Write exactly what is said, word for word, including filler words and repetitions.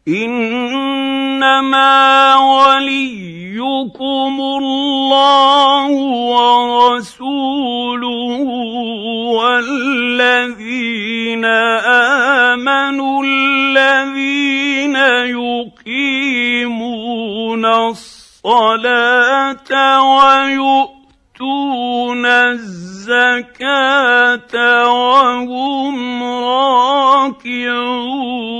إنما وليكم الله ورسوله والذين آمنوا الذين يقيمون الصلاة ويؤتون الزكاة وهم راكعون.